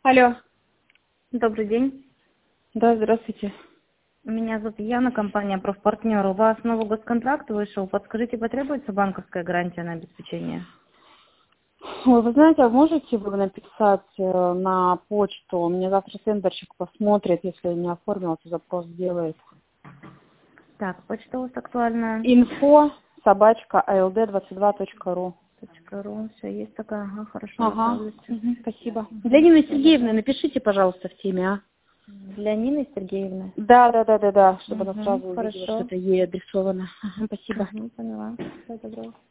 Алло. Добрый день. Да, здравствуйте. Меня зовут Яна, компания «Профпартнер». У вас новый госконтракт вышел. Подскажите, потребуется банковская гарантия на обеспечение? Ой, вы знаете, а можете вы написать на почту? Мне завтра тендерщик посмотрит, если я не оформила, то запрос сделает. Так, почта у вас актуальная. info@ald22.ru. .ру. Все, есть такая. Ага, хорошо, Ага, отправлю. спасибо. Для Нины Сергеевны напишите, пожалуйста, в теме, а? Для Нины Сергеевны. Да, чтобы она сразу увидела, что Хорошо. это ей адресовано. Ага, спасибо. Поняла. Всего доброго.